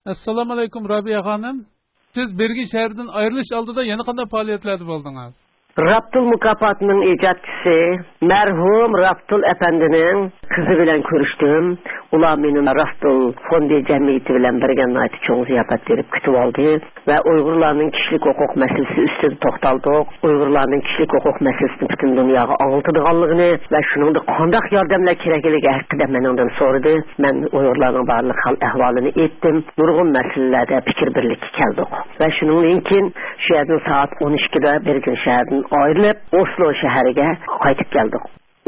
Assalomu alaykum Robiya xonim. Siz Bergi şəhərindən ayrılış aldida yana qanday faoliyatlarda bo'ldingiz? Raptul mükafatının icatçısı merhum Raptul Efendi'nin kızı bilen görüştüm. Ular benim Raptul Fondi Cemiyeti bilen birgen ait çoğun ziyafet verip kütüp aldı ve Uygurların kişilik hukuk meselesi üstüne toxtaldık. Uygurların kişilik hukuk meselesini bütün dünyaya anlatıdığanlığını ve şunun da kandak yardımla kerekliği hakkında menenden sordu. Ben Uygurların varlık hal ehvalini ettim. Nurgun meselelerde fikir birlikte geldik. Ve şunun için şehrin saat 12'de Bergen şehrin ayrılıp Oslo şehriga qaytib keldik.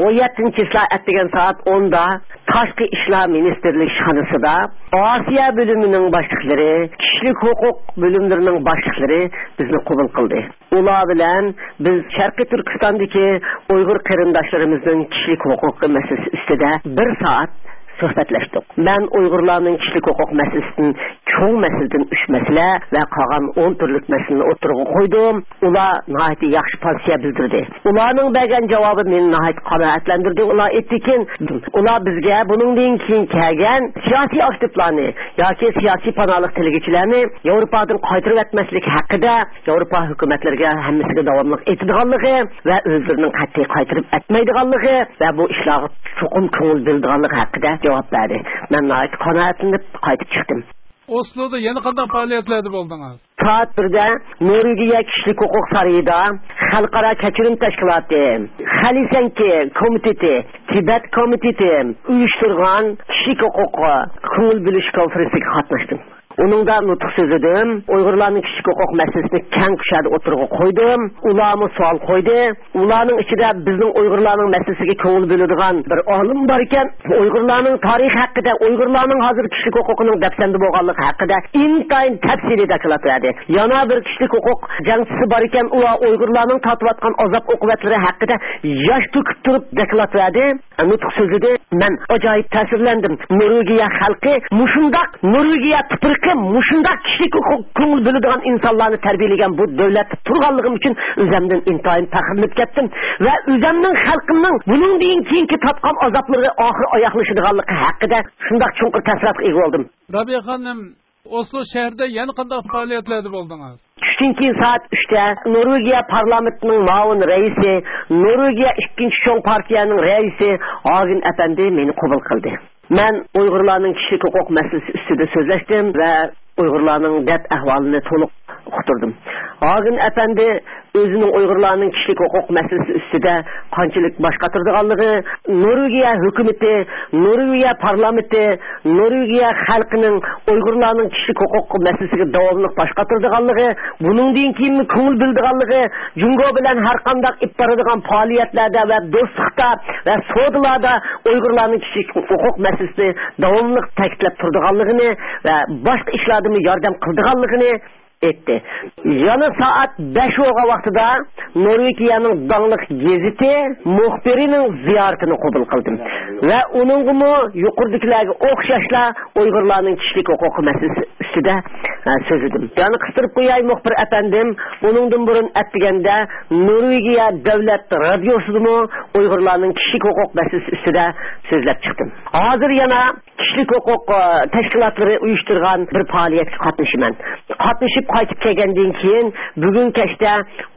17-ci ettiğin saat 10'da Taşqi İşler Ministerliği şanısıda Asiya bölümünün başlıkları, kişilik hukuk bölümlerinin başlıkları bizni kabul kıldı. Ular bilen biz Şarkı Türkistan'daki Uygur kırındaşlarımızın kişilik hukuku meselesi üstüde bir saat sohbetleştik. Ben Uygurların kişilik hukuk meselesinin çoğu meseleden 3 mesele ve kalan 10 türlük meseleni oturuğa koydum. Ular nahayet yaxşı pozitsiya bildirdi. Ularның bergen cevabı beni nahayet kanaatlendirdi. Ular ettikin, ular bizge bunun keyin kelgen siyasi aktiflarını, yoki siyasi panalık tilgichilerini Avrupa'dan qaytırıp etmeslik hakkında Avrupa hükümetlerine hemmesiga davamlılık etdiganlığı ve özlerinin qat'iy qaytırıp etmeydiganlığı ve bu işleri çoğun köngül bildiganlığı hakkında cevap verdi. Ben nahayet kanaatlenip qaytib çıktım. Oslo'da yana qanday faoliyatlarda bo'ldingiz? Saat 1'de Norvegiya Kişilik Hukuk Sarayı'da Halkara Kechirim Teşkilatı, Halisenki Komiteti, Tibet Komiteti uyuşturgan kişilik hukuku köngül bilish konferansiga katnaştım. Onun da nutuk sözüdüm. Uygurların kişilik hukuk meselesini keng kuşada oturuğa koydum. Ularımı sual koydu. Ularının içinde bizim Uygurların meselesiga köngül bölüdügan bir alim var iken, Uygurların tarih hakkında, Uygurların hazır kişilik hukukunun depsendi boğanlık hakkında intayın tepsili dekilat verdi. Yana bir kişilik hukuk cengçisi var iken, ular Uygurların tatvatkan azap okuvvetleri hakkında yaş tüküp durup dekilat verdi. Nutuk sözüdü. Ben acayip tesirlendim. Norvegiya halkı muşundak Norvegiya tıpırkı muşundak kişilik hukuk köngül bölüdügan insanlarını terbiyeleyen bu devlet turganlığım için üzemden intayın takırılıp kettim ve üzemden halkının bunun deyin kiyinki tatkan azapları ahır ayaklaşıdığanlığı hakkında şundak çunkur tesirata ega oldum. Robiya xonim, Oslo şəhərdə yana qanday faoliyatlarda bo'ldingiz? Düştünki saat 3'te Norvegiya parlamentinin maun reisi, Norvegiya 2. çoğun partiyanın reisi Agin Efendi beni kabul kıldı. Ben Uygurların kişilik hukuk meselesi üstüde sözleştim ve Uygurların dert ahvalini toluk uqturdum. Agin Efendi özünün Uygurların kişilik hukuk meselesi üstüde kançılık başkatırdıganlığı, Norvegiya hükümeti, Norvegiya parlamenti, Norvegiya halkının Uygurların kişilik hukuk meselesiga davamlılık başkatırdıganlığı, bunun deyin keyin köngül bildiganlığı, Jungo bilen her kandak iptarıdığan faaliyetlerde ve dostlukta ve soğudularda Uygurların kişilik hukuk meselesini davamlılık teklep turduğanlığını ve başka işlerdimi yardım kıldıganlığını etti. Yanı saat 5 oğa vaxtıda Norvegiya'nın dağlık geziti muhbirinin ziyaretini kabul kıldım. Ve onungumu yukarıdakilerge okşaşla Uygurların kişilik hukuku meselesi üstüde sözüdüm. Yani kıstırıp koyay muhbir efendim, bunun burun ettigende Norvegiya devlet radyosumu Uygurların kişilik hukuk meselesi üstüde sözlep çıktım. Hazır yana kişilik hukuk teşkilatları uyuşturgan bir faaliyet katmışım. Katmışıp qaytib kelgenden keyin bugün keşte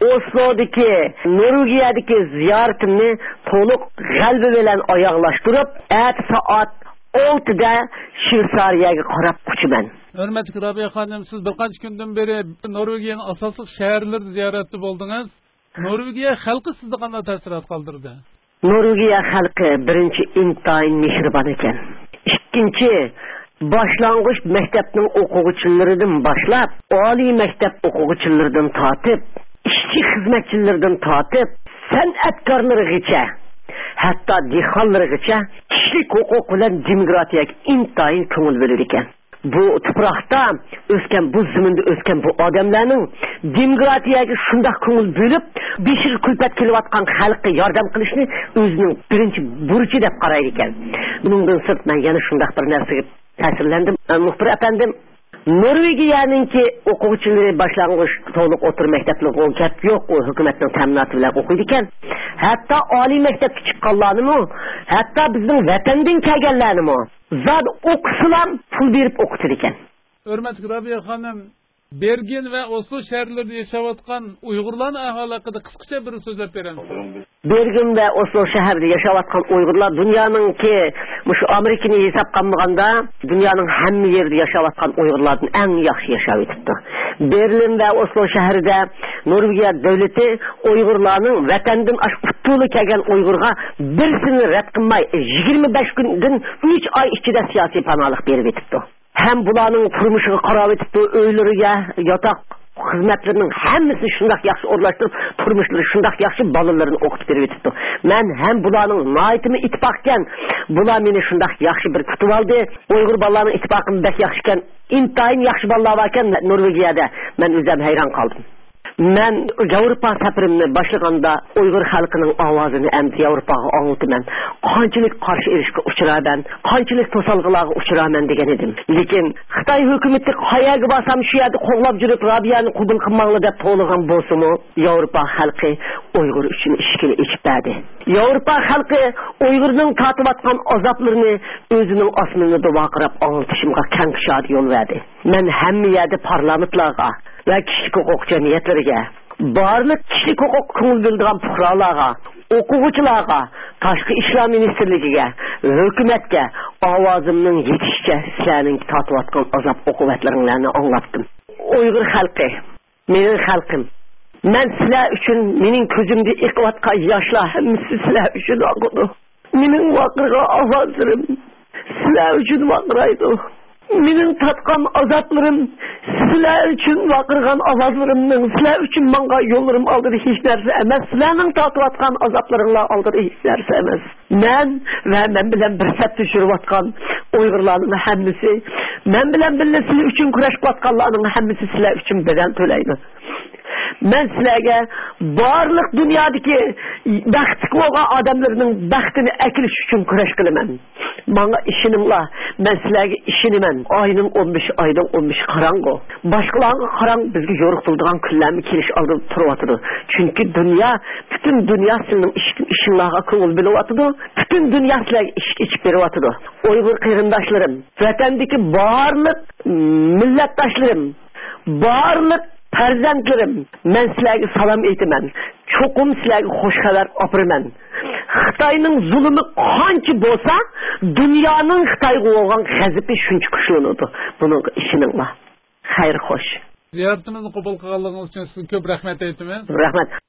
Oslo'daki Norvegiyadaki ziyaretimni to'liq g'albi bilan oyoqlashtirib, saat 6'da Shveysariyaga qarab uchaman. Hurmatli Robiya xonim, siz bir qancha kundan beri Norvegiyaning asosiy shaharlarida ziyoratda bo'ldingiz. Norvegiya xalqi sizda qanday ta'sirot qoldirdi? Norvegiya xalqi birinchi intayin mehribon ekan. Ikkinchi başlangıç mektepnin okuvchilarından başlap, oliy mektep okuvchilaridan tatip, işçi hizmetçilerinden tatip, san'atkorlargacha, hatta dehqonlargacha kişilik hukuk bilan demokratiyaga intayin ko'ngil berar ekan. Bu tuproqda o'sgan, bu zaminda o'sgan bu odamlarning demokratiyaga shunday ko'ngil bo'lib, beshir kulpat kelayotgan xalqqa yordam qilishni o'zining birinchi burchi deb qaraydi ekan. Bundan sirt men yana shunday bir narsaga ta'sirlandim. Muhbir efendim, Norvegiyanınki o'quvchilari boshlang'ich to'liq o'tir maktablar o gap yo'q, o hukumatning ta'minoti bilan o'qiydi ekan. Hatto oliy maktabga chiqqanlarni, hatto bizning vatandan kelganlarni zot o'qisam pul berib o'qitar ekan. Hörmetli Rabia Hanım, Bergen ve Oslo şehirlerinde yaşayotgan Uygurların ahvali hakkında kısaca bir söylep beremiz. Bergen ve Oslo şehirde yaşayotgan Uygurlar dünyanın ki şu Amerika'nı hesap qilmaganda dünyanın hamma yerinde yaşayotgan Uygurlardan en yaxşı yaşayıp etibdi. Berlin ve Oslo şehirde Norvegiya devleti Uygurlarning vatandan qutulu kelgan Uygurga birisini rad qilmay 25 günden 3 ay ichida siyosiy panohlik berib etibdi. Hem bularning turmushiga qarab etibdi, uylariga, yotoq xizmatlarının hammasi shundoq yaxshi o'rlashtirib, turmushlari shundoq yaxshi bolalarini o'qitib berib etibdi. Men ham bularning noitimi ittifoqkan, bular meni shundoq yaxshi bir kutib oldi. Uyg'ur bolalarining ittifoqim bek yaxshi ekan, intayin yaxshi bolalar bor ekan Norvegiyada. Men o'zim hayron qoldim. Men Avrupa safarimni boshlaganda Uyg'ur xalqining ovozini endi Avrupaga anglataman. Qanchalik qarshi erishga uchraman, qanchalik to'salg'ilarga uchraman degan edim. Lekin Xitoy hukumati qayerga borsam shu yerda qo'llab yurib Rabiyani qabul qilmoqli deb to'lagan bo'lsa-mu, Avrupa xalqi Uyg'ur uchun ishkili ichib berdi. Avrupa xalqi Uyg'urning tatiyotgan azoblarini o'zining osmonida vaqirab anglitishimga keng shod yo'l berdi. Men hamma yerda parlamentlarga ve kişilik hukuk cemiyetleriga, barlık kişilik hukuk ko'ngil bildiren fuqarolarga, o'quvchilarga, Tashqi ishlar ministrligiga, hukumatga ovozimning yetishicha sizlarning tatiyotgan azob uqubatlaringlarni anglatdim. Uyg'ur xalqi, mening xalqim, men sizlar uchun mening ko'zimda iqiyotgan yoshlar hammasi sizlar uchun oqidi. Mening vaqirga ovozlarim sizlar uchun vaqiraydi. Mening tatqan azaplarım sizlar uchun vaqirgan ovozlarimning sizlar uchun menga yo'llarim oldida hech narsa emas. Sizlarning tatayotgan azaplaringlar oldida hech narsa emas. Men va men bilan bir saf tushirayotgan Uyg'urlarning hammasi, men bilan birga sizlar uchun kurashayotganlarning hammasi sizlar uchun bedel to'laydi. Men sizlarga barliq dunyodagi baxtli bo'lgan odamlarning baxtini akilish uchun kurash qilaman. Menga ishoninglar, men sizlarga ishonaman. Oyning 15 oyning 15 qarang'u. Boshqalarga qarang, bizga yo'riqtiladigan kunlarni kelish oldida turyapti. Chunki dunyo, butun dunyo sizning ishinglarga ko'ngil bilyapti. Butun dunyo sizlarga ichib beryapti. Uyg'ur qarindoshlarim, vatandagi barliq millatdoshlarim, barliq farzandlarim, men sizlarga salom aytaman. Cho'qim sizlarga xush xabar opiraman. Xitoyning zulmi qancha bo'lsa, dunyoning Xitoyga bo'lgan g'azabi shuncha kuchlanadi. Buning ishoninglar. Xayr xo'sh. Ziyoratimizni qabul qilganligingiz uchun sizga ko'p rahmat aytaman. Rahmat.